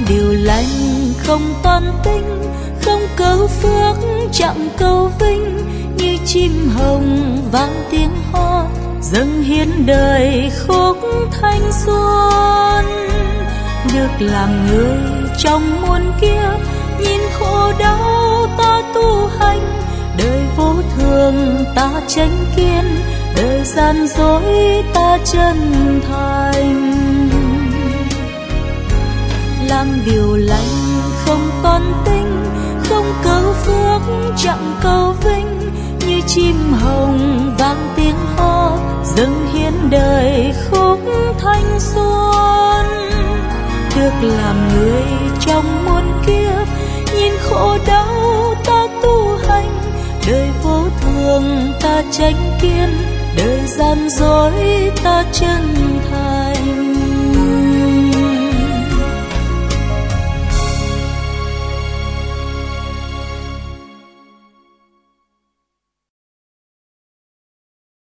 điều lành không toan tính, không câu phước chẳng câu vinh, như chim hồng vang tiếng hót dâng hiến đời khúc thanh xuân. Được làm người trong muôn kiếp, nhìn khổ đau ta tu hành, đời vô thường ta chánh kiên, đời gian dối ta chân thành. Làm điều lành không toan tính, không câu phước chẳng câu vinh, như chim hồng vang tiếng hót dâng hiến đời khúc thanh xuân. Được làm người trong muôn kiếp, nhìn khổ đau ta tu hành, đời vô thường ta chánh kiên, đời gian dối ta chân